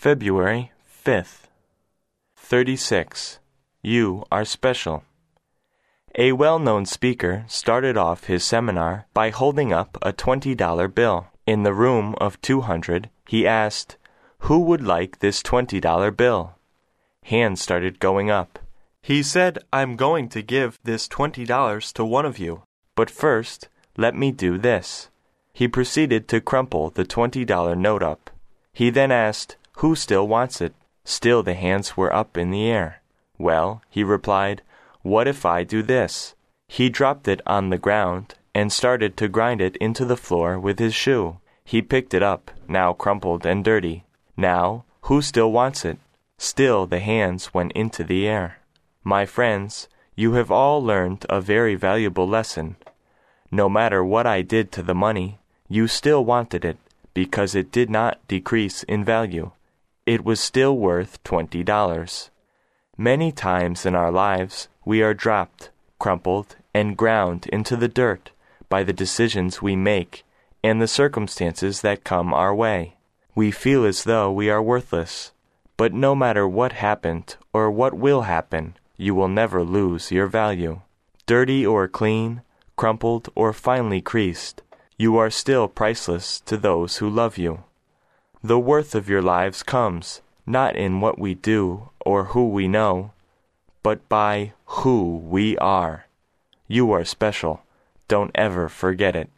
February 5th. 36. You are special. A well-known speaker started off his seminar by holding up a $20 bill. In the room of 200, he asked, "Who would like this $20 bill?" Hands started going up. He said, "I'm going to give this $20 to one of you, but first, let me do this." He proceeded to crumple the $20 note up. He then asked, "Who still wants it?" Still the hands were up in the air. "Well," he replied, "what if I do this?" He dropped it on the ground and started to grind it into the floor with his shoe. He picked it up, now crumpled and dirty. "Now, who still wants it?" Still the hands went into the air. My friends, you have all learned a very valuable lesson. No matter what I did to the money, you still wanted it, because it did not decrease in value. It was still worth $20. Many times in our lives, we are dropped, crumpled, and ground into the dirt by the decisions we make and the circumstances that come our way. We feel as though we are worthless. But no matter what happened or what will happen, you will never lose your value. Dirty or clean, crumpled or finely creased, you are still priceless to those who love you. The worth of your lives comes, not in what we do or who we know, but by who we are. You are special. Don't ever forget it.